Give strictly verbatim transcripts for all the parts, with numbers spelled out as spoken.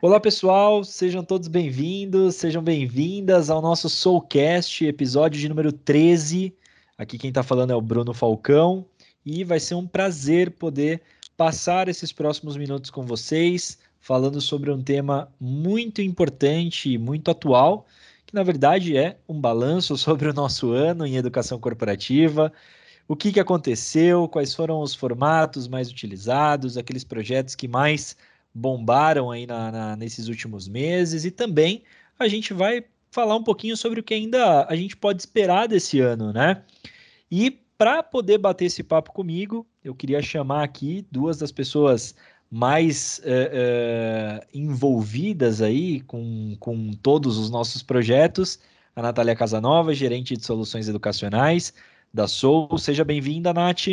Olá, pessoal, sejam todos bem-vindos, sejam bem-vindas ao nosso Soulcast, episódio de número treze. Aqui quem está falando é o Bruno Falcão e vai ser um prazer poder passar esses próximos minutos com vocês, falando sobre um tema muito importante e muito atual, que na verdade é um balanço sobre o nosso ano em educação corporativa. O que que aconteceu, quais foram os formatos mais utilizados, aqueles projetos que mais bombaram aí na, na- nesses últimos meses, e também a gente vai falar um pouquinho sobre o que ainda a gente pode esperar desse ano, né? E para poder bater esse papo comigo, eu queria chamar aqui duas das pessoas mais eh, eh, envolvidas aí com, com todos os nossos projetos, a Natália Casanova, gerente de soluções educacionais da Soul. Seja bem-vinda, Nath.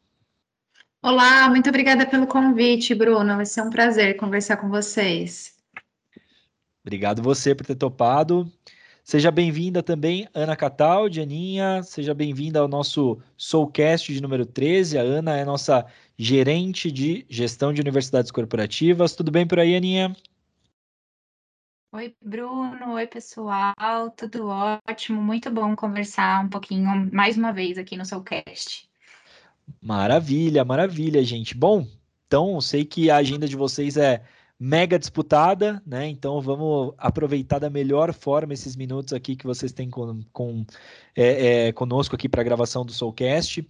Olá, muito obrigada pelo convite, Bruno. Vai ser um prazer conversar com vocês. Obrigado você por ter topado. Seja bem-vinda também, Ana Cataldi, Aninha. Seja bem-vinda ao nosso Soulcast de número treze. A Ana é nossa gerente de gestão de universidades corporativas. Tudo bem por aí, Aninha? Oi, Bruno. Oi, pessoal. Tudo ótimo. Muito bom conversar um pouquinho mais uma vez aqui no Soulcast. Maravilha, maravilha, gente. Bom, então sei que a agenda de vocês é mega disputada, né? Então vamos aproveitar da melhor forma esses minutos aqui que vocês têm com, com, é, é, conosco aqui para a gravação do Soulcast.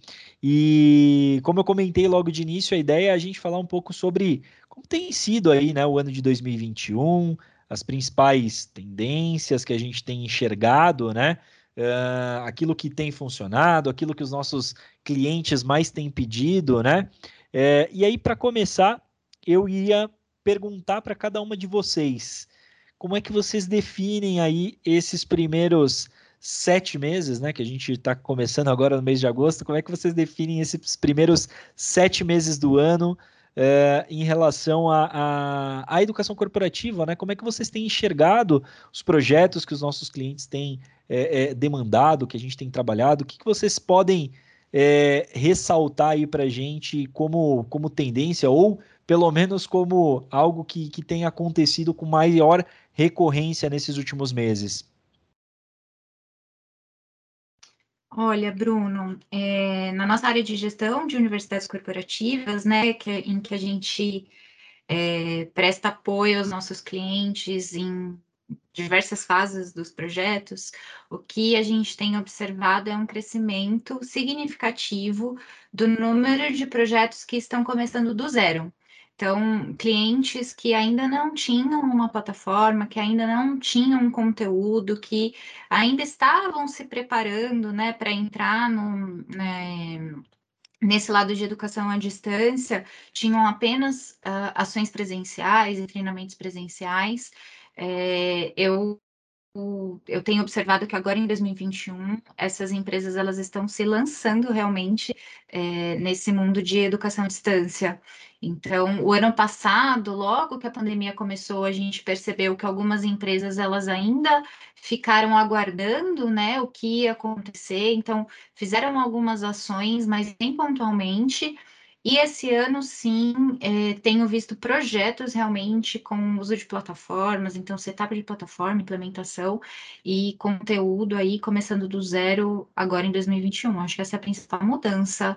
E como eu comentei logo de início, a ideia é a gente falar um pouco sobre como tem sido aí, né, o ano de dois mil e vinte e um, as principais tendências que a gente tem enxergado, né? Ah, aquilo que tem funcionado, aquilo que os nossos clientes mais têm pedido, né? É, e aí, para começar, eu ia perguntar para cada uma de vocês, como é que vocês definem aí esses primeiros sete meses, né? Que a gente está começando agora no mês de agosto, como é que vocês definem esses primeiros sete meses do ano? É, em relação à à- à educação corporativa, né? Como é que vocês têm enxergado os projetos que os nossos clientes têm é, é, demandado, que a gente tem trabalhado? O que que vocês podem é, ressaltar aí para gente como, como tendência ou pelo menos como algo que, que tem acontecido com maior recorrência nesses últimos meses? Olha, Bruno, é, na nossa área de gestão de universidades corporativas, né, que- em que a gente é, presta apoio aos nossos clientes em diversas fases dos projetos, o que a gente tem observado é um crescimento significativo do número de projetos que estão começando do zero. Então, clientes que ainda não tinham uma plataforma, que ainda não tinham um conteúdo, que ainda estavam se preparando, né, para entrar no, né, nesse lado de educação à distância, tinham apenas uh, ações presenciais e treinamentos presenciais. É, eu eu tenho observado que agora em dois mil e vinte e um essas empresas elas estão se lançando realmente é, nesse mundo de educação à distância. Então, o ano passado, logo que a pandemia começou, a gente percebeu que algumas empresas elas ainda ficaram aguardando, né, o que ia acontecer. Então, fizeram algumas ações, mas nem pontualmente. E esse ano, sim, é, tenho visto projetos realmente com uso de plataformas, então setup de plataforma, implementação e conteúdo aí começando do zero agora em dois mil e vinte e um. Acho que essa é a principal mudança,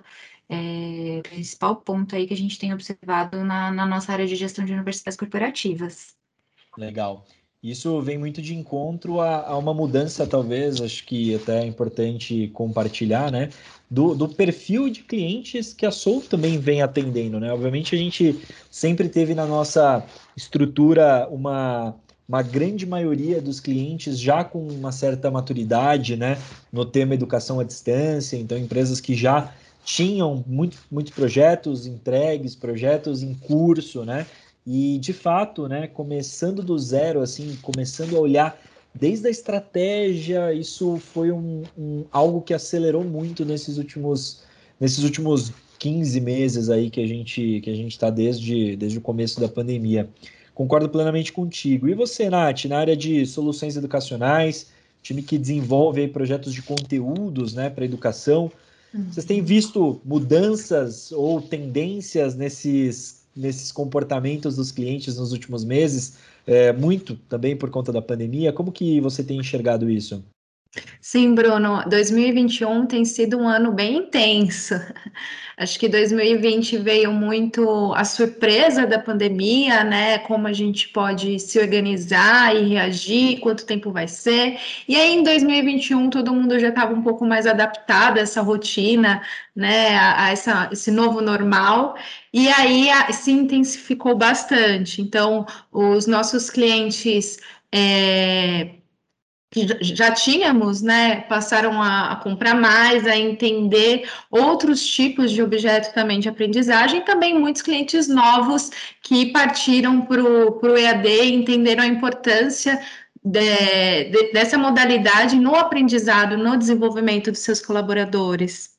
é, principal ponto aí que a gente tem observado na, na nossa área de gestão de universidades corporativas. Legal. Isso vem muito de encontro a, a uma mudança, talvez, acho que até é importante compartilhar, né? Do, do perfil de clientes que a Soul também vem atendendo, né? Obviamente, a gente sempre teve na nossa estrutura uma, uma grande maioria dos clientes já com uma certa maturidade, né? No tema educação à distância, então, empresas que já tinham muito, muitos projetos entregues, projetos em curso, né? E de fato, né, começando do zero, assim, começando a olhar desde a estratégia, isso foi um, um- algo que acelerou muito nesses últimos, nesses últimos quinze meses aí que a gente que a gente está desde, desde o começo da pandemia. Concordo plenamente contigo. E você, Nath, na área de soluções educacionais, time que desenvolve aí projetos de conteúdos, né, para educação, vocês têm Uhum. visto mudanças ou tendências nesses nesses comportamentos dos clientes nos últimos meses, é, muito também por conta da pandemia. Como que você tem enxergado isso? Sim, Bruno, dois mil e vinte e um tem sido um ano bem intenso. Acho que dois mil e vinte veio muito a surpresa da pandemia, né? Como a gente pode se organizar e reagir, quanto tempo vai ser. E aí, em dois mil e vinte e um, todo mundo já estava um pouco mais adaptado a essa rotina, né? A, a essa, esse novo normal. E aí a, se intensificou bastante. Então, os nossos clientes. É, que já tínhamos, né, passaram a, a, comprar mais, a entender outros tipos de objeto também de aprendizagem, e também muitos clientes novos que partiram para o E A D e entenderam a importância de, de, dessa modalidade no aprendizado, no desenvolvimento dos seus colaboradores.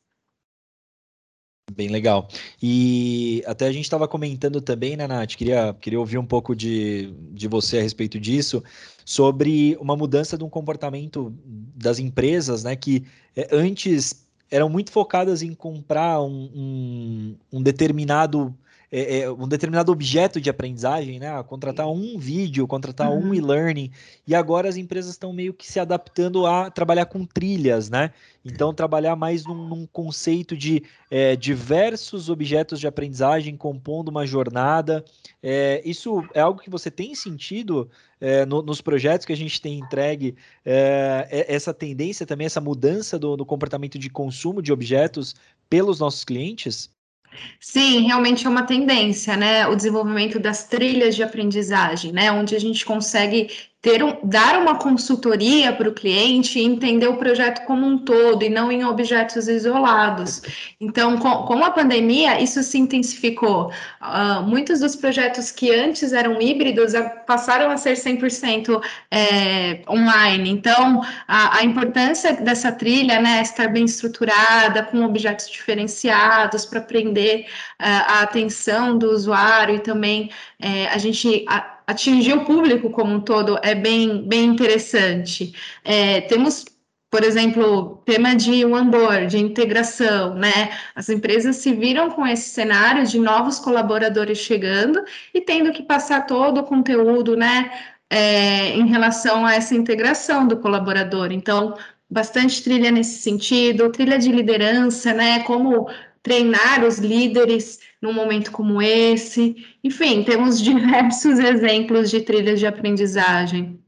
Bem legal. E até a gente estava comentando também, né, Nath? Queria, queria ouvir um pouco de, de você a respeito disso, sobre uma mudança de um comportamento das empresas, né, que é, antes eram muito focadas em comprar um, um, um determinado. É, é, um determinado objeto de aprendizagem, né? Contratar um vídeo, contratar um Uhum. e-learning, e agora as empresas estão meio que se adaptando a trabalhar com trilhas, né? Então, trabalhar mais num, num conceito de é, diversos objetos de aprendizagem compondo uma jornada. É, isso é algo que você tem sentido é, no, nos projetos que a gente tem entregue, é, essa tendência também, essa mudança do, do comportamento de consumo de objetos pelos nossos clientes? Sim, realmente é uma tendência, né? O desenvolvimento das trilhas de aprendizagem, né? Onde a gente consegue ter um, dar uma consultoria para o cliente e entender o projeto como um todo e não em objetos isolados. Então, com, com a pandemia, isso se intensificou. Uh, muitos dos projetos que antes eram híbridos passaram a ser cem por cento é, online. Então, a, a importância dessa trilha, né? Estar bem estruturada, com objetos diferenciados para aprender a atenção do usuário e também é, a gente a, atingir o público como um todo é bem, bem interessante. É, temos, por exemplo, tema de onboard, de integração, né? As empresas se viram com esse cenário de novos colaboradores chegando e tendo que passar todo o conteúdo, né? É, em relação a essa integração do colaborador. Então, bastante trilha nesse sentido, trilha de liderança, né? Como treinar os líderes num momento como esse. Enfim, temos diversos exemplos de trilhas de aprendizagem.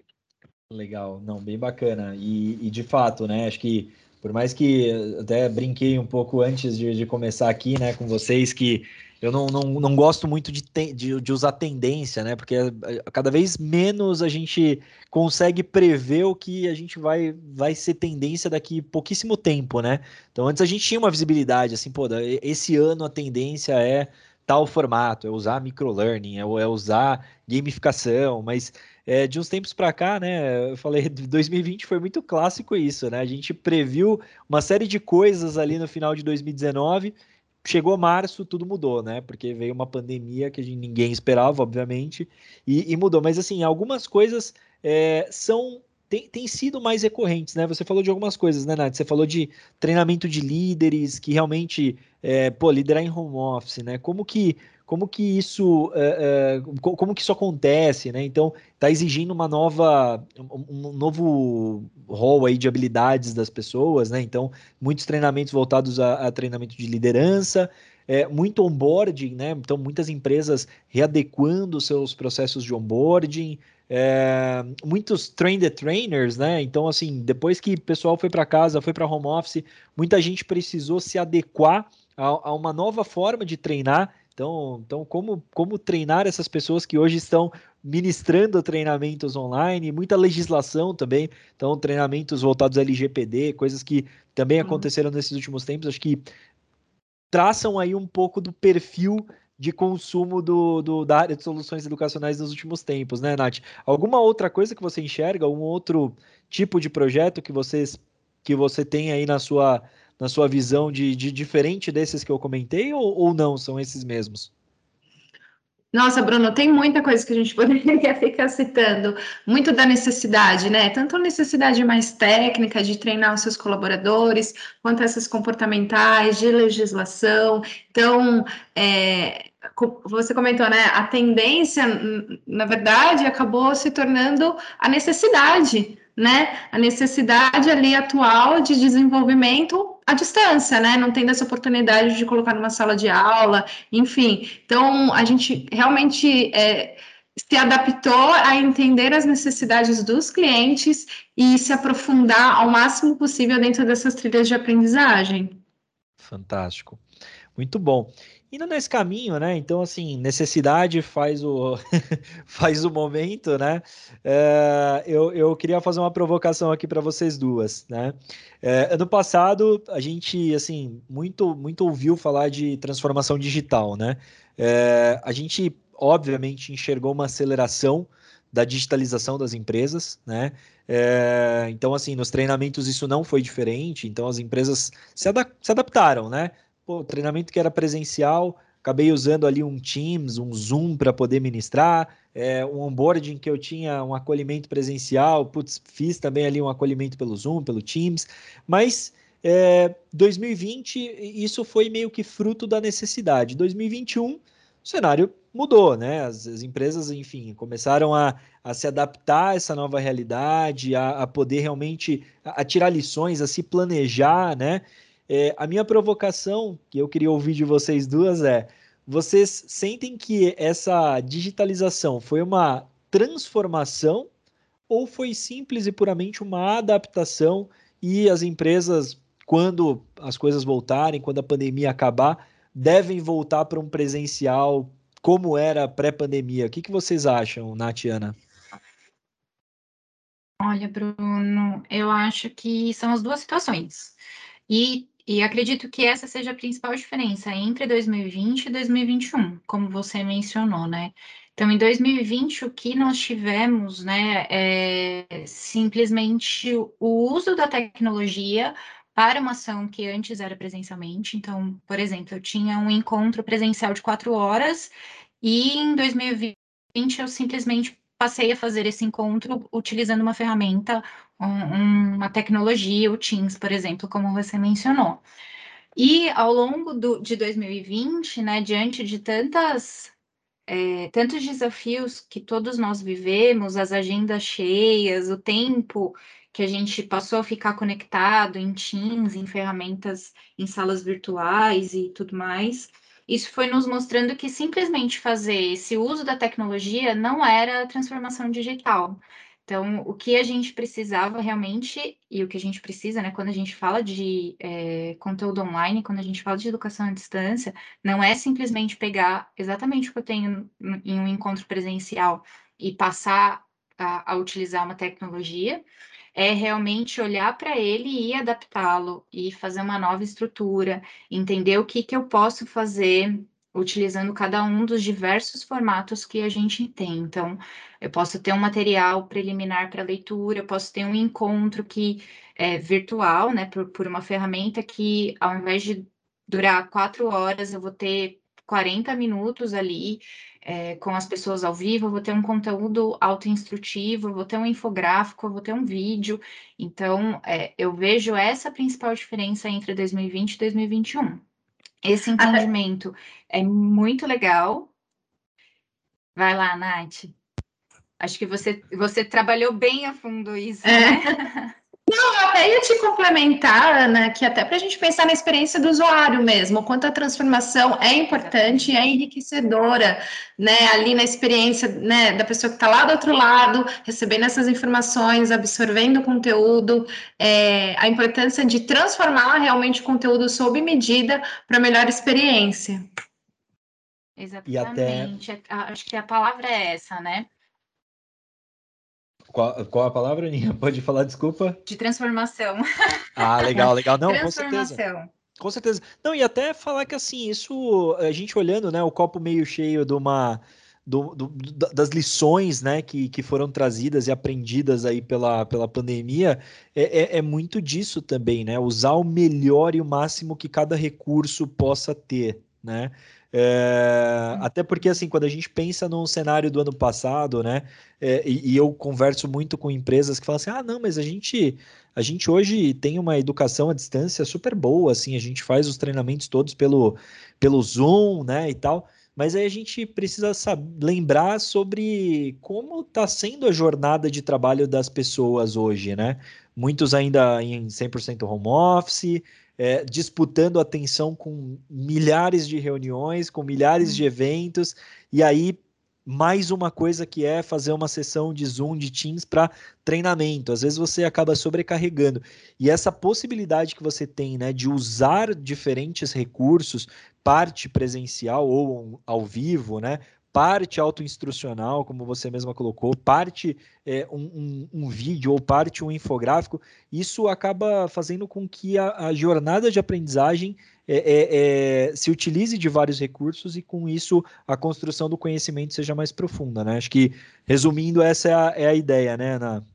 Legal, não, bem bacana. E, e de fato, né? Acho que por mais que até brinquei um pouco antes de, de começar aqui, né, com vocês, que eu não, não, não gosto muito de, te, de, de usar tendência, né? Porque eh, cada vez menos a gente consegue prever o que a gente vai, vai ser tendência daqui pouquíssimo tempo, né? Então antes a gente tinha uma visibilidade, assim, pô, esse ano a tendência é tal formato, é usar microlearning, é, é usar gamificação, mas é, de uns tempos para cá, né? Eu falei, dois mil e vinte foi muito clássico isso, né? A gente previu uma série de coisas ali no final de dois mil e dezenove. Chegou março, tudo mudou, né? Porque veio uma pandemia que a gente, ninguém esperava, obviamente, e, e mudou. Mas, assim, algumas coisas é, são. Tem, tem sido mais recorrentes, né? Você falou de algumas coisas, né, Nath? Você falou de treinamento de líderes, que realmente, é, pô, liderar em home office, né? Como que, como que isso, é, é, como que isso acontece, né? Então, está exigindo uma nova, um, um novo rol aí de habilidades das pessoas, né? Então, muitos treinamentos voltados a, a treinamento de liderança, é, muito onboarding, né? Então, muitas empresas readequando seus processos de onboarding, é, muitos train the trainers, né? Então, assim, depois que o pessoal foi para casa, foi para home office, muita gente precisou se adequar a, a uma nova forma de treinar. Então, então como, como treinar essas pessoas que hoje estão ministrando treinamentos online, muita legislação também, então treinamentos voltados a L G P D, coisas que também aconteceram nesses últimos tempos, acho que traçam aí um pouco do perfil de consumo do, do, da área de soluções educacionais nos últimos tempos, né, Nath? Alguma outra coisa que você enxerga, um outro tipo de projeto que vocês que você tem aí na sua, na sua visão de, de diferente desses que eu comentei, ou, ou não, são esses mesmos? Nossa, Bruno, tem muita coisa que a gente poderia ficar citando, muito da necessidade, né? Tanto a necessidade mais técnica de treinar os seus colaboradores, quanto essas comportamentais, de legislação. Então, é, você comentou, né? A tendência, na verdade, acabou se tornando a necessidade, né? A necessidade ali atual de desenvolvimento à distância, né? Não tendo essa oportunidade de colocar numa sala de aula, enfim. Então, a gente realmente é, se adaptou a entender as necessidades dos clientes e se aprofundar ao máximo possível dentro dessas trilhas de aprendizagem. Fantástico. Muito bom. Indo nesse caminho, né? Então, assim, necessidade faz o, faz o momento, né? É, eu, eu queria fazer uma provocação aqui para vocês duas, né? É, ano passado, a gente, assim, muito, muito ouviu falar de transformação digital, né? É, a gente, obviamente, enxergou uma aceleração da digitalização das empresas, né? É, então, assim, nos treinamentos isso não foi diferente, então as empresas se, ada- se adaptaram, né? Pô, treinamento que era presencial, acabei usando ali um Teams, um Zoom para poder ministrar, é, um onboarding que eu tinha um acolhimento presencial, putz, fiz também ali um acolhimento pelo Zoom, pelo Teams, mas é, dois mil e vinte isso foi meio que fruto da necessidade. dois mil e vinte e um o cenário mudou, né? As, as empresas, enfim, começaram a, a se adaptar a essa nova realidade, a, a poder realmente a, a tirar lições, a se planejar, né? É, a minha provocação, que eu queria ouvir de vocês duas, é: vocês sentem que essa digitalização foi uma transformação ou foi simples e puramente uma adaptação e as empresas, quando as coisas voltarem, quando a pandemia acabar, devem voltar para um presencial como era pré-pandemia? O que que vocês acham, Nath e Ana? Olha, Bruno, eu acho que são as duas situações. E, e acredito que essa seja a principal diferença entre dois mil e vinte e dois mil e vinte e um, como você mencionou, né? Então, em dois mil e vinte, o que nós tivemos, né, é simplesmente o uso da tecnologia para uma ação que antes era presencialmente. Então, por exemplo, eu tinha um encontro presencial de quatro horas e em dois mil e vinte eu simplesmente passei a fazer esse encontro utilizando uma ferramenta, um- uma tecnologia, o Teams, por exemplo, como você mencionou. E ao longo do, de dois mil e vinte, né, diante de tantas, é, tantos desafios que todos nós vivemos, as agendas cheias, o tempo que a gente passou a ficar conectado em Teams, em ferramentas, em salas virtuais e tudo mais, isso foi nos mostrando que simplesmente fazer esse uso da tecnologia não era transformação digital. Então, o que a gente precisava realmente, e o que a gente precisa, né, quando a gente fala de é, conteúdo online, quando a gente fala de educação à distância, não é simplesmente pegar exatamente o que eu tenho em um encontro presencial e passar a, a utilizar uma tecnologia, é realmente olhar para ele e adaptá-lo e fazer uma nova estrutura, entender o que que eu posso fazer utilizando cada um dos diversos formatos que a gente tem. Então, eu posso ter um material preliminar para leitura, eu posso ter um encontro que é virtual, né, por, por uma ferramenta que, ao invés de durar quatro horas, eu vou ter quarenta minutos ali é, com as pessoas ao vivo, eu vou ter um conteúdo autoinstrutivo, eu vou ter um infográfico, eu vou ter um vídeo. Então, é, eu vejo essa principal diferença entre dois mil e vinte e dois mil e vinte e um. Esse Até, entendimento é muito legal. Vai lá, Nath. Acho que você, você trabalhou bem a fundo isso, né? é, eu até ia te complementar, Ana, que até para a gente pensar na experiência do usuário mesmo, o quanto a transformação é importante e é enriquecedora, né, ali na experiência, né, da pessoa que está lá do outro lado, recebendo essas informações, absorvendo o conteúdo, é, a importância de transformar realmente o conteúdo sob medida para melhor experiência. E até. Exatamente. Acho que a palavra é essa, né? Qual, qual a palavra, Aninha? Pode falar, desculpa? De transformação. Ah, legal, legal. Não, com certeza. Transformação. Com certeza. Não, e até falar que assim, isso, a gente olhando, né, o copo meio cheio de uma, do, do- da- das lições, né, que, que foram trazidas e aprendidas aí pela, pela pandemia, é, é, é muito disso também, né? Usar o melhor e o máximo que cada recurso possa ter, né? É, até porque, assim, quando a gente pensa num cenário do ano passado, né, é, e, e eu converso muito com empresas que falam assim, ah, não, mas a gente a gente hoje tem uma educação à distância super boa, assim, a gente faz os treinamentos todos pelo, pelo Zoom, né, e tal. mas aí a gente precisa saber, lembrar sobre como está sendo a jornada de trabalho das pessoas hoje, né? Muitos ainda em cem por cento home office, é, disputando atenção com milhares de reuniões, com milhares de eventos, e aí mais uma coisa que é fazer uma sessão de Zoom, de Teams para treinamento. Às vezes você acaba sobrecarregando. E essa possibilidade que você tem, né, de usar diferentes recursos, parte presencial ou ao vivo, né, parte autoinstrucional, como você mesma colocou, parte é, um, um, um vídeo ou parte um infográfico, isso acaba fazendo com que a, a jornada de aprendizagem é, é, é, se utilize de vários recursos e com isso a construção do conhecimento seja mais profunda, né? Acho que, resumindo, essa é a, é a ideia, né, Ana?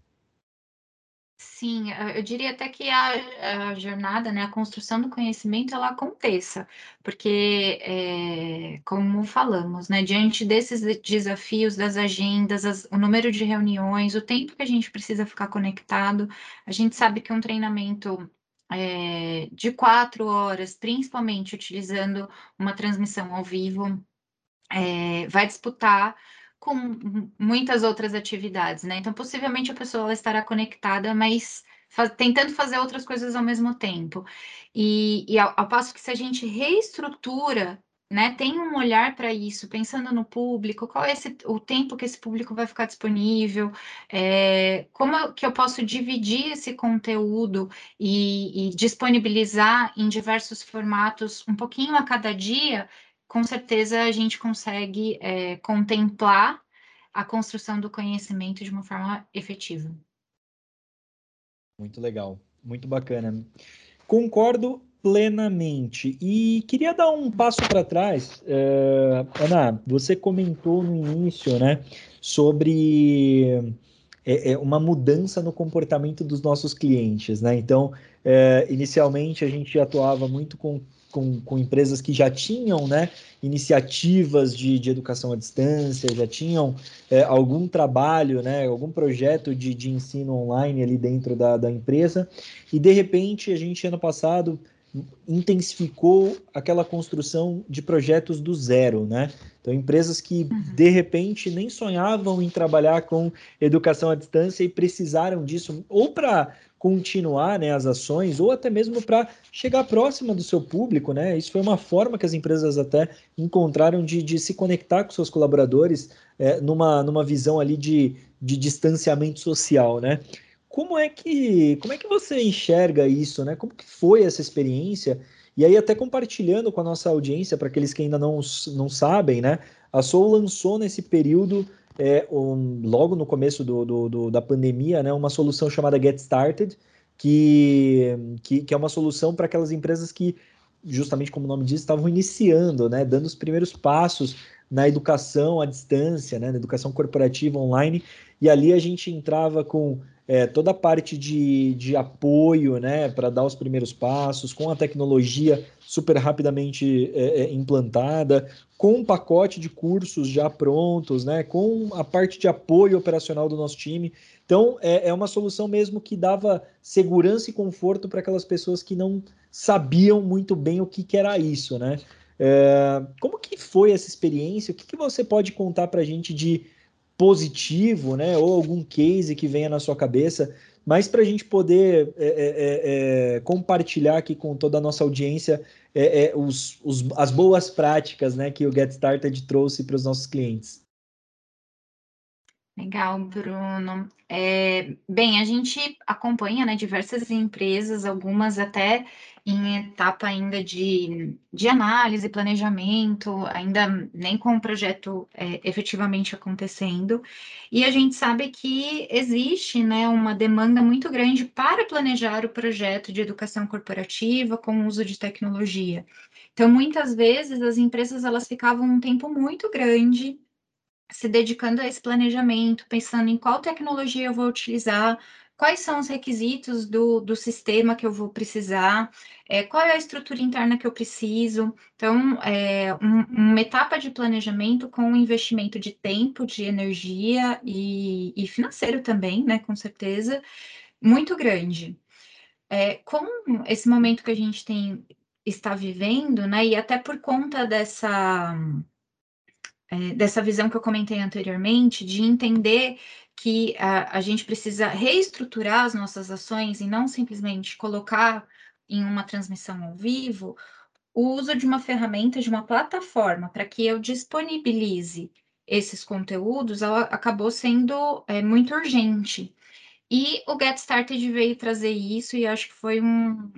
Sim, eu diria até que a, a jornada, né, a construção do conhecimento, ela aconteça, porque, é, como falamos, né, diante desses desafios das agendas, as, o número de reuniões, o tempo que a gente precisa ficar conectado, a gente sabe que um treinamento é, de quatro horas, principalmente utilizando uma transmissão ao vivo, é, vai disputar com muitas outras atividades, né? Então, possivelmente a pessoa ela estará conectada, mas faz, tentando fazer outras coisas ao mesmo tempo. E, e ao, ao passo que se a gente reestrutura, né, tem um olhar para isso, pensando no público, qual é esse, o tempo que esse público vai ficar disponível, é, como eu, que eu posso dividir esse conteúdo e, e disponibilizar em diversos formatos, um pouquinho a cada dia, com certeza a gente consegue é, contemplar a construção do conhecimento de uma forma efetiva. Muito legal, muito bacana. Concordo plenamente. E queria dar um passo para trás. É, Ana, você comentou no início, né, sobre é, é, uma mudança no comportamento dos nossos clientes, né? Então, é, inicialmente a gente atuava muito com, com, com empresas que já tinham, né, iniciativas de, de educação à distância, já tinham é, algum trabalho, né, algum projeto de, de ensino online ali dentro da, da empresa, e de repente a gente, ano passado, intensificou aquela construção de projetos do zero, né? Então, empresas que, Uhum. de repente, nem sonhavam em trabalhar com educação à distância e precisaram disso, ou para continuar, né, as ações, ou até mesmo para chegar próxima do seu público, né? Isso foi uma forma que as empresas até encontraram de, de se conectar com seus colaboradores é, numa, numa visão ali de, de distanciamento social, né? Como é que, como é que você enxerga isso, né? Como que foi essa experiência? E aí, até compartilhando com a nossa audiência, para aqueles que ainda não, não sabem, né? A Soul lançou nesse período, é, um, logo no começo do, do, do, da pandemia, né? Uma solução chamada Get Started, que, que, que é uma solução para aquelas empresas que, justamente como o nome diz, estavam iniciando, né? Dando os primeiros passos na educação à distância, né? Na educação corporativa online. E ali a gente entrava com é, toda a parte de, de apoio, né, para dar os primeiros passos, com a tecnologia super rapidamente é, é, implantada, com um pacote de cursos já prontos, né, com a parte de apoio operacional do nosso time. Então, é, é uma solução mesmo que dava segurança e conforto para aquelas pessoas que não sabiam muito bem o que, que era isso, né? É, como que foi essa experiência? O que, que você pode contar para a gente de positivo, né? Ou algum case que venha na sua cabeça, mas para a gente poder é, é, é, compartilhar aqui com toda a nossa audiência é, é, os, os, as boas práticas, né, que o Get Started trouxe para os nossos clientes. Legal, Bruno. É, bem, a gente acompanha, né, diversas empresas, algumas até em etapa ainda de, de análise, planejamento, ainda nem com o projeto é, efetivamente acontecendo. E a gente sabe que existe, né, uma demanda muito grande para planejar o projeto de educação corporativa com o uso de tecnologia. Então, muitas vezes as empresas elas ficavam um tempo muito grande se dedicando a esse planejamento, pensando em qual tecnologia eu vou utilizar, quais são os requisitos do, do sistema que eu vou precisar, é, qual é a estrutura interna que eu preciso. Então, é um, uma etapa de planejamento com um investimento de tempo, de energia e, e financeiro também, né, com certeza, muito grande. É, com esse momento que a gente tem está vivendo, né, e até por conta dessa é, dessa visão que eu comentei anteriormente, de entender que a, a gente precisa reestruturar as nossas ações e não simplesmente colocar em uma transmissão ao vivo o uso de uma ferramenta, de uma plataforma, para que eu disponibilize esses conteúdos, ela acabou sendo é, muito urgente. E o Get Started veio trazer isso, e acho que foi um,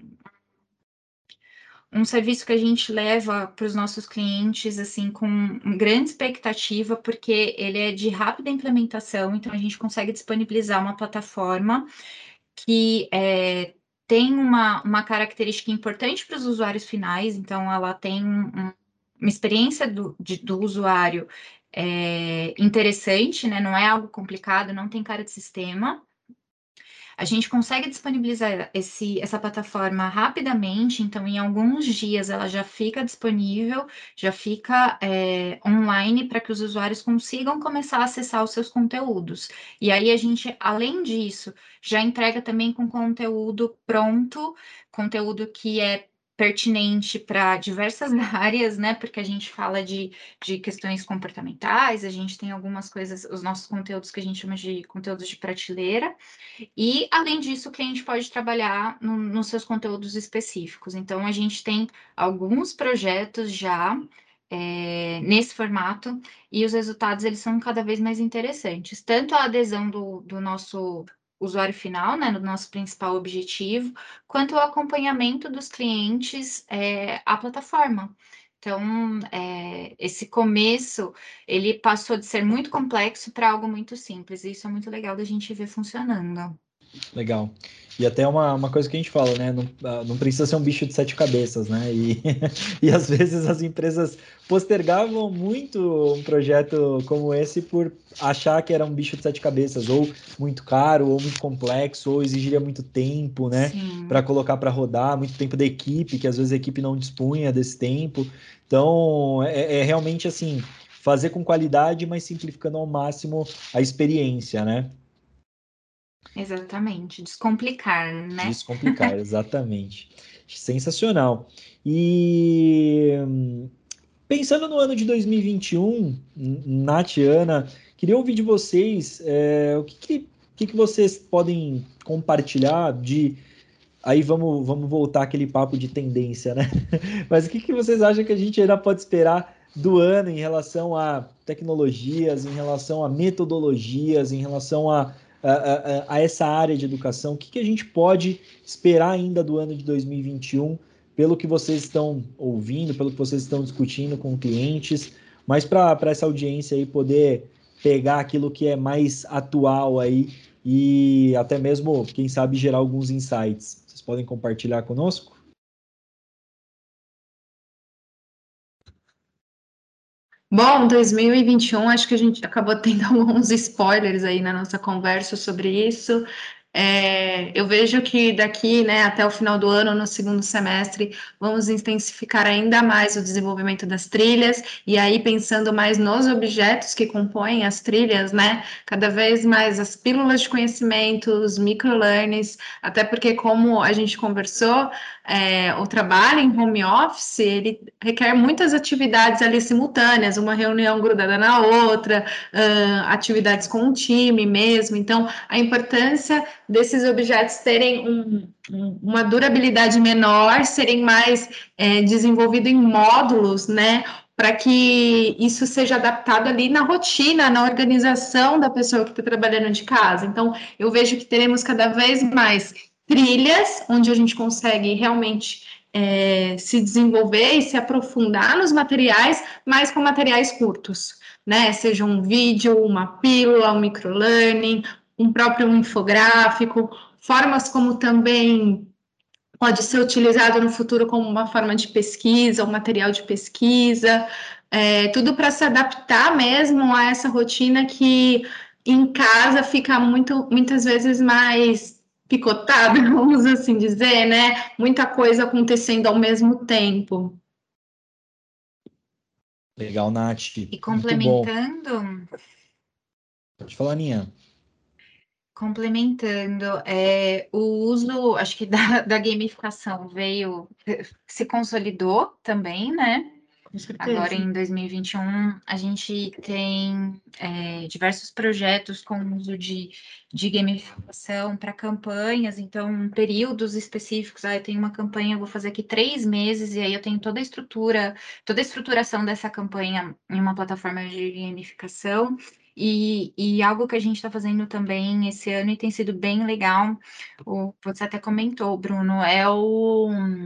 um serviço que a gente leva para os nossos clientes, assim, com grande expectativa, porque ele é de rápida implementação, então a gente consegue disponibilizar uma plataforma que é, tem uma, uma característica importante para os usuários finais, então ela tem um, uma experiência do, de, do usuário é, interessante, né? Não é algo complicado, não tem cara de sistema. A gente consegue disponibilizar esse, essa plataforma rapidamente, então em alguns dias ela já fica disponível, já fica é, online para que os usuários consigam começar a acessar os seus conteúdos. E aí a gente, além disso, já entrega também com conteúdo pronto, conteúdo que é pertinente para diversas áreas, né? Porque a gente fala de, de questões comportamentais, a gente tem algumas coisas, os nossos conteúdos que a gente chama de conteúdos de prateleira. E, além disso, o cliente pode trabalhar no, nos seus conteúdos específicos. Então, a gente tem alguns projetos já é, nesse formato e os resultados eles são cada vez mais interessantes. Tanto a adesão do, do nosso usuário final, né, no nosso principal objetivo, quanto o acompanhamento dos clientes é, à plataforma. Então, é, esse começo, ele passou de ser muito complexo para algo muito simples, e isso é muito legal da gente ver funcionando. Legal. E até uma, uma coisa que a gente fala, né? Não, ah, não precisa ser um bicho de sete cabeças, né? E, e às vezes as empresas postergavam muito um projeto como esse por achar que era um bicho de sete cabeças, ou muito caro, ou muito complexo, ou exigiria muito tempo, né? Para Sim. colocar para rodar, muito tempo da equipe, que às vezes a equipe não dispunha desse tempo. Então, é, é realmente assim, fazer com qualidade, mas simplificando ao máximo a experiência, né? Exatamente, descomplicar, né? Descomplicar, exatamente. Sensacional. E hum, pensando no ano de dois mil e vinte e um, Nath e Ana, queria ouvir de vocês é, o que, que, que que vocês podem compartilhar de. Aí vamos, vamos voltar àquele papo de tendência, né? Mas o que, que vocês acham que a gente ainda pode esperar do ano em relação a tecnologias, em relação a metodologias, em relação a, a, a, a essa área de educação? O que, que a gente pode esperar ainda do ano de dois mil e vinte e um, pelo que vocês estão ouvindo, pelo que vocês estão discutindo com clientes, mas para essa audiência aí poder pegar aquilo que é mais atual aí e até mesmo, quem sabe, gerar alguns insights. Vocês podem compartilhar conosco? Bom, dois mil e vinte e um, acho que a gente acabou tendo alguns spoilers aí na nossa conversa sobre isso. É, eu vejo que daqui, né, até o final do ano, no segundo semestre, vamos intensificar ainda mais o desenvolvimento das trilhas, e aí pensando mais nos objetos que compõem as trilhas, né, cada vez mais as pílulas de conhecimento, os microlearnings, até porque, como a gente conversou, é, o trabalho em home office, ele requer muitas atividades ali simultâneas, uma reunião grudada na outra, uh, atividades com o time mesmo, então a importância desses objetos terem um, um, uma durabilidade menor, serem mais é, desenvolvidos em módulos, né? Para que isso seja adaptado ali na rotina, na organização da pessoa que está trabalhando de casa. Então, eu vejo que teremos cada vez mais trilhas, onde a gente consegue realmente é, se desenvolver e se aprofundar nos materiais, mas com materiais curtos, né? Seja um vídeo, uma pílula, um microlearning, um próprio infográfico, formas como também pode ser utilizado no futuro como uma forma de pesquisa, um material de pesquisa, é, tudo para se adaptar mesmo a essa rotina que em casa fica muito, muitas vezes mais picotada, vamos assim dizer, né? Muita coisa acontecendo ao mesmo tempo. Legal, Nath. E Muito bom. complementando, Pode falar, Ninha. complementando, é, o uso, acho que da, da gamificação veio, se consolidou também, né? Agora, em dois mil e vinte e um, a gente tem é, diversos projetos com o uso de, de gamificação para campanhas, então, períodos específicos. Ah, eu tenho uma campanha, eu vou fazer aqui três meses, e aí eu tenho toda a estrutura, toda a estruturação dessa campanha em uma plataforma de gamificação. E, e algo que a gente está fazendo também esse ano e tem sido bem legal, o, você até comentou, Bruno, é o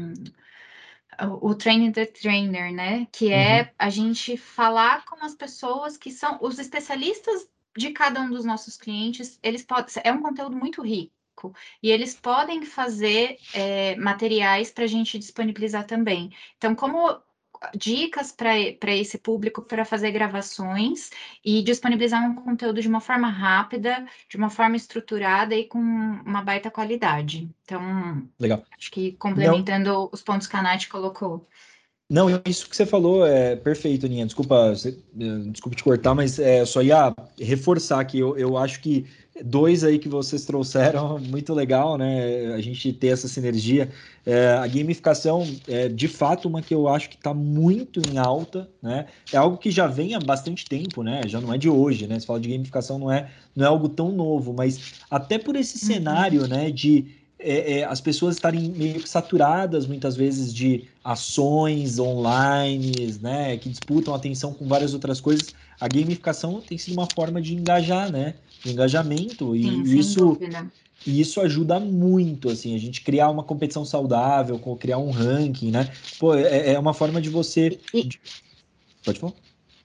o Training the Trainer, né? Que é Uhum. a gente falar com as pessoas que são os especialistas de cada um dos nossos clientes. Eles podem, é um conteúdo muito rico e eles podem fazer é, materiais para a gente disponibilizar também. Então, como dicas para esse público para fazer gravações e disponibilizar um conteúdo de uma forma rápida, de uma forma estruturada e com uma baita qualidade. Então, Legal. acho que Não, complementando os pontos que a Nath colocou. não, isso que você falou é perfeito, Aninha. Desculpa, você- eh, desculpa te cortar, mas é, eu só ia reforçar que eu, eu acho que dois aí que vocês trouxeram, muito legal, né? A gente ter essa sinergia. É, a gamificação é de fato uma que eu acho que está muito em alta, né? É algo que já vem há bastante tempo, né? Já não é de hoje, né? Você fala de gamificação, não é, não é algo tão novo, mas até por esse Uhum. cenário, né, de é, é, as pessoas estarem meio que saturadas muitas vezes de ações online, né, que disputam atenção com várias outras coisas, a gamificação tem sido uma forma de engajar, né, de engajamento, Sim, e sem isso, dúvida. e isso ajuda muito, assim, a gente criar uma competição saudável, criar um ranking, né, pô, é, é uma forma de você... E, de- Pode falar?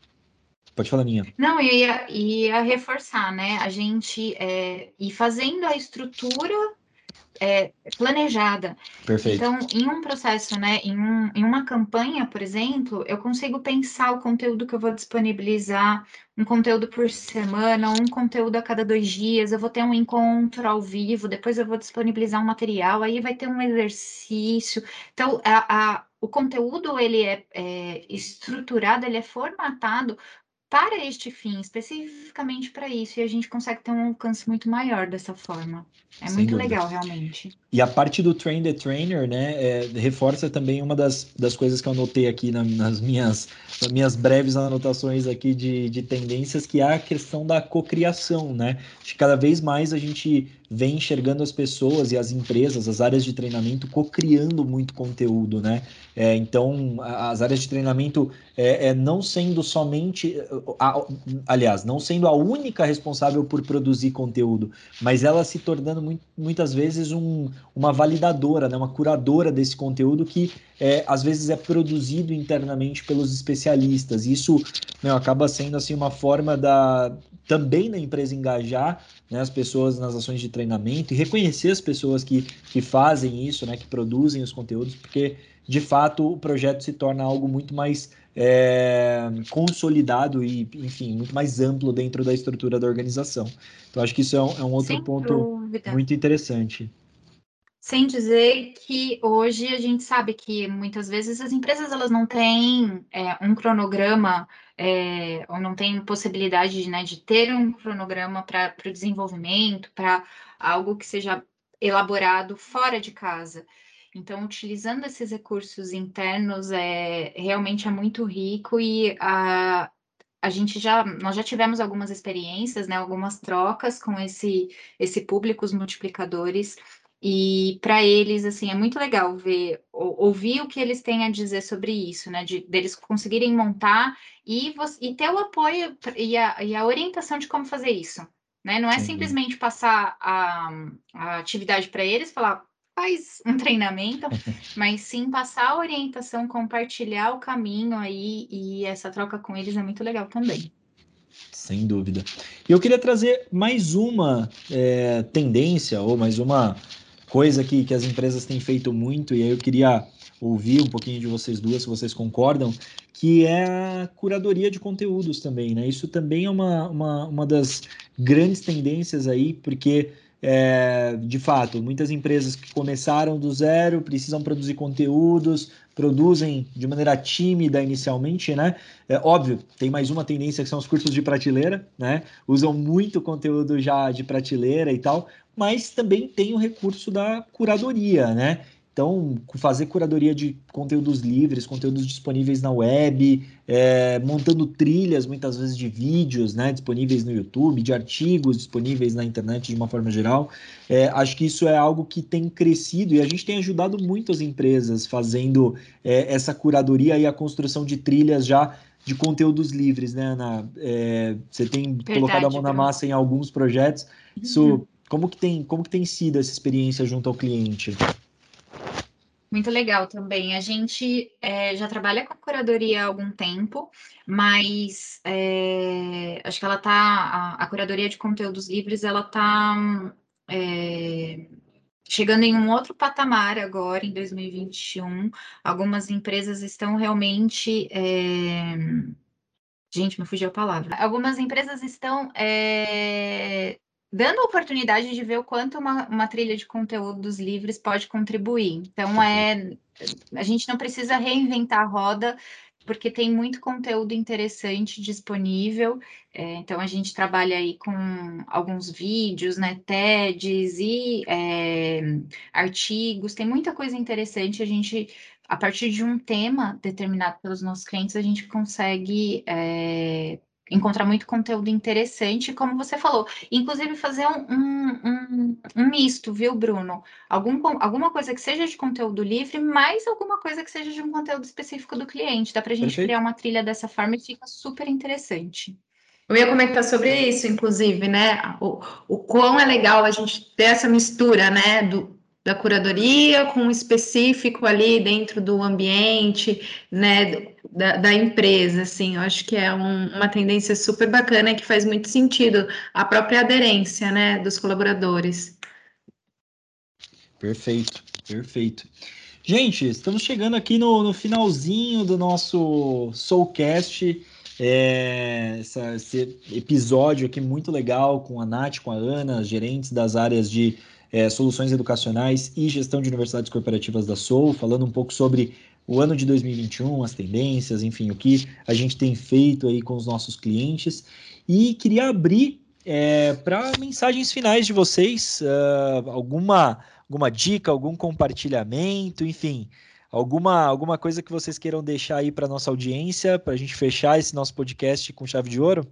Pode falar, minha. não, eu ia, ia reforçar, né? A gente é, ir fazendo a estrutura é, planejada. Perfeito. Então, em um processo, né, em, um, em uma campanha, por exemplo, eu consigo pensar o conteúdo que eu vou disponibilizar, um conteúdo por semana, um conteúdo a cada dois dias, eu vou ter um encontro ao vivo, depois eu vou disponibilizar um material, aí vai ter um exercício. Então, a, a, o conteúdo, ele é, é estruturado, ele é formatado para este fim, especificamente para isso, e a gente consegue ter um alcance muito maior dessa forma. É Sem muito dúvida. legal, realmente. E a parte do Train the Trainer, né, é, reforça também uma das, das coisas que eu anotei aqui na, nas, minhas, nas minhas breves anotações aqui de, de tendências, que é a questão da cocriação, né? Acho que cada vez mais a gente vem enxergando as pessoas e as empresas, as áreas de treinamento, cocriando muito conteúdo, né? É, então, as áreas de treinamento é, é não sendo somente, a, aliás, não sendo a única responsável por produzir conteúdo, mas ela se tornando muito, muitas vezes um uma validadora, né, uma curadora desse conteúdo que é, às vezes é produzido internamente pelos especialistas. Isso, né, acaba sendo assim uma forma da também da empresa engajar, né, as pessoas nas ações de treinamento e reconhecer as pessoas que, que fazem isso, né, que produzem os conteúdos, porque de fato o projeto se torna algo muito mais é, consolidado e, enfim, muito mais amplo dentro da estrutura da organização. Então, acho que isso é um, é um outro Sem ponto dúvida. muito interessante. Sem dizer que hoje a gente sabe que muitas vezes as empresas elas não têm é, um cronograma é, ou não têm possibilidade, né, de ter um cronograma para o desenvolvimento, para algo que seja elaborado fora de casa. Então, utilizando esses recursos internos é realmente é muito rico e a, a gente já nós já tivemos algumas experiências, né, algumas trocas com esse esse público, os multiplicadores. E para eles, assim, é muito legal ver, ou- ouvir o que eles têm a dizer sobre isso, né? De deles conseguirem montar e, vo- e ter o apoio e a, e a orientação de como fazer isso, né? Não é Sem dúvida. simplesmente passar a, a atividade para eles, falar, faz um treinamento, mas sim passar a orientação, compartilhar o caminho aí, e essa troca com eles é muito legal também. Sem dúvida. E eu queria trazer mais uma é, tendência, ou mais uma coisa que, que as empresas têm feito muito, e aí eu queria ouvir um pouquinho de vocês duas, se vocês concordam, que é a curadoria de conteúdos também, né? Isso também é uma, uma, uma das grandes tendências aí, porque, é, de fato, muitas empresas que começaram do zero precisam produzir conteúdos, produzem de maneira tímida inicialmente, né? É óbvio, tem mais uma tendência que são os cursos de prateleira, né? Usam muito conteúdo já de prateleira e tal, mas também tem o recurso da curadoria, né? Então, fazer curadoria de conteúdos livres, conteúdos disponíveis na web, é, montando trilhas, muitas vezes, de vídeos, né, disponíveis no YouTube, de artigos disponíveis na internet de uma forma geral. É, acho que isso é algo que tem crescido e a gente tem ajudado muitas empresas fazendo é, essa curadoria e a construção de trilhas já de conteúdos livres, né, Ana? É, você tem Verdade, colocado a mão na Bruno. massa em alguns projetos. Isso, como que tem, como que tem sido essa experiência junto ao cliente? Muito legal também. A gente é, já trabalha com curadoria há algum tempo, mas é, acho que ela tá. A, a curadoria de conteúdos livres, ela tá é, chegando em um outro patamar agora, em dois mil e vinte e um. Algumas empresas estão realmente. é, Gente, me fugiu a palavra. Algumas empresas estão é, dando a oportunidade de ver o quanto uma, uma trilha de conteúdos livres pode contribuir. Então, é, a gente não precisa reinventar a roda, porque tem muito conteúdo interessante disponível. É, então, a gente trabalha aí com alguns vídeos, né, TEDs e é, artigos, tem muita coisa interessante. A gente, a partir de um tema determinado pelos nossos clientes, a gente consegue é, encontrar muito conteúdo interessante, como você falou. Inclusive, fazer um, um, um, um misto, viu, Bruno? Algum, alguma coisa que seja de conteúdo livre, mais alguma coisa que seja de um conteúdo específico do cliente. Dá para a gente Perfeito? criar uma trilha dessa forma e fica super interessante. Eu ia comentar sobre isso, inclusive, né? O, o quão é legal a gente ter essa mistura, né? Do, da curadoria com o específico ali dentro do ambiente, né? Da, da empresa, assim. Eu acho que é um, uma tendência super bacana e que faz muito sentido a própria aderência, né? Dos colaboradores. Perfeito, perfeito. Gente, estamos chegando aqui no, no finalzinho do nosso Soulcast. É, essa, esse episódio aqui muito legal com a Nath, com a Ana, gerentes das áreas de é, soluções educacionais e gestão de universidades corporativas da Soul, falando um pouco sobre o ano de dois mil e vinte e um, as tendências, enfim, o que a gente tem feito aí com os nossos clientes. E queria abrir é, para mensagens finais de vocês, uh, alguma alguma dica, algum compartilhamento, enfim, alguma, alguma coisa que vocês queiram deixar aí para nossa audiência, para a gente fechar esse nosso podcast com chave de ouro?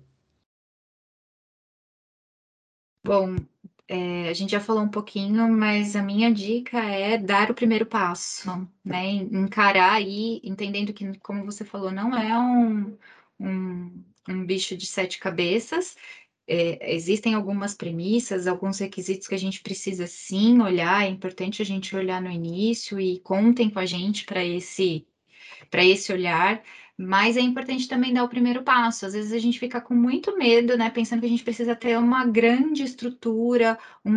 Bom, é, a gente já falou um pouquinho, mas a minha dica é dar o primeiro passo, né? Encarar aí, entendendo que, como você falou, não é um, um, um bicho de sete cabeças. É, existem algumas premissas, alguns requisitos que a gente precisa sim olhar. É importante a gente olhar no início e contem com a gente para esse para esse olhar, mas é importante também dar o primeiro passo. Às vezes a gente fica com muito medo, né? Pensando que a gente precisa ter uma grande estrutura, um,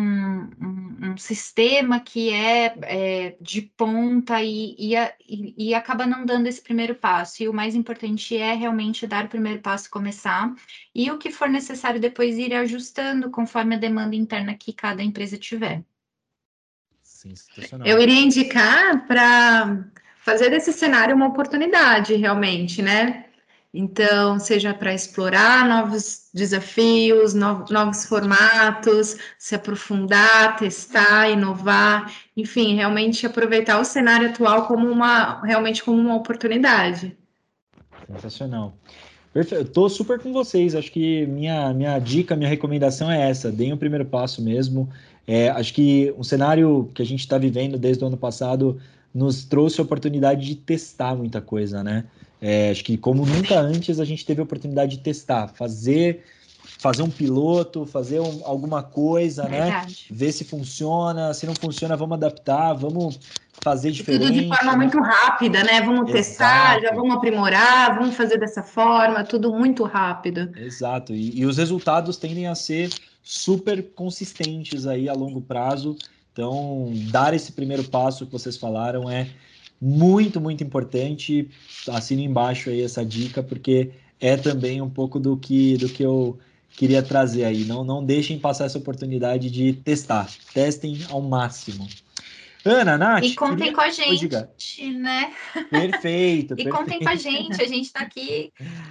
um, um sistema que é, é de ponta e, e, e, e acaba não dando esse primeiro passo. E o mais importante é realmente dar o primeiro passo, começar, e o que for necessário depois ir ajustando conforme a demanda interna que cada empresa tiver. Sensacional. Eu iria indicar para fazer desse cenário uma oportunidade, realmente, né? Então, seja para explorar novos desafios, novos, novos formatos, se aprofundar, testar, inovar, enfim, realmente aproveitar o cenário atual como uma, realmente como uma oportunidade. Sensacional. Perfeito. Tô super com vocês. Acho que minha, minha dica, minha recomendação é essa. Deem o primeiro passo mesmo. É, acho que um cenário que a gente está vivendo desde o ano passado nos trouxe a oportunidade de testar muita coisa, né? É, acho que como nunca antes a gente teve a oportunidade de testar, fazer, fazer um piloto, fazer um, alguma coisa, Verdade. né? Ver se funciona. Se não funciona, vamos adaptar, vamos fazer Tudo de diferente, forma né? muito rápida, né? Vamos testar, já Exato. vamos aprimorar, vamos fazer dessa forma, tudo muito rápido. Exato, e, e os resultados tendem a ser super consistentes aí a longo prazo. Então, dar esse primeiro passo que vocês falaram é muito, muito importante. Assino embaixo aí essa dica, porque é também um pouco do que, do que eu queria trazer aí. Não, não deixem passar essa oportunidade de testar. Testem ao máximo. Ana, Nath, E contem queria... com a Oi, diga. gente, né? Perfeito, E contem com a perfeito. gente, a gente está aqui,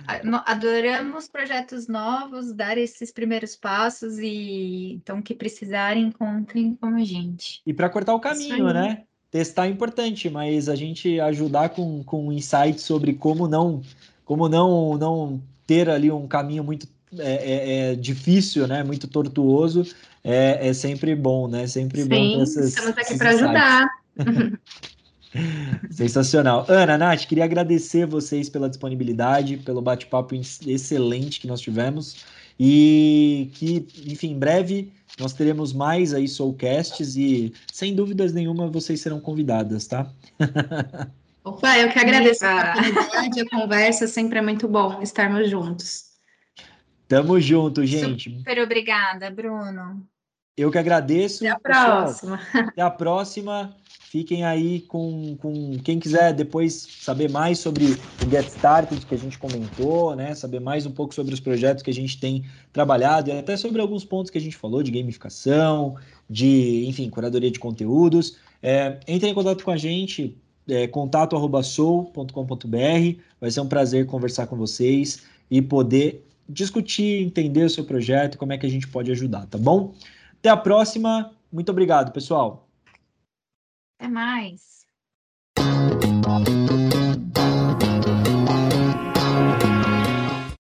adoramos projetos novos, dar esses primeiros passos e então que precisarem, contem com a gente. E para cortar o Isso caminho, aí. né? testar é importante, mas a gente ajudar com, com insights sobre como não, como não, não ter ali um caminho muito é, é, é difícil, né? Muito tortuoso, é, é sempre bom, né? Sempre bom ter Sim, essas, estamos aqui esses para insights. ajudar. Sensacional. Ana, Nath, queria agradecer vocês pela disponibilidade, pelo bate-papo excelente que nós tivemos e que, enfim, em breve nós teremos mais aí soulcasts e, sem dúvidas nenhuma, vocês serão convidadas, tá? Opa, eu que agradeço Viva! a oportunidade, a conversa, sempre é muito bom estarmos juntos. Tamo junto, gente. Super obrigada, Bruno. Eu que agradeço. Até a Pessoal, próxima. até a próxima. Fiquem aí com, com quem quiser depois saber mais sobre o Get Started que a gente comentou, né? Saber mais um pouco sobre os projetos que a gente tem trabalhado e até sobre alguns pontos que a gente falou de gamificação, de, enfim, curadoria de conteúdos. É, entrem em contato com a gente, é, contato arroba soul ponto com ponto br. Vai ser um prazer conversar com vocês e poder discutir, entender o seu projeto e como é que a gente pode ajudar, tá bom? Até a próxima. Muito obrigado, pessoal. Até mais.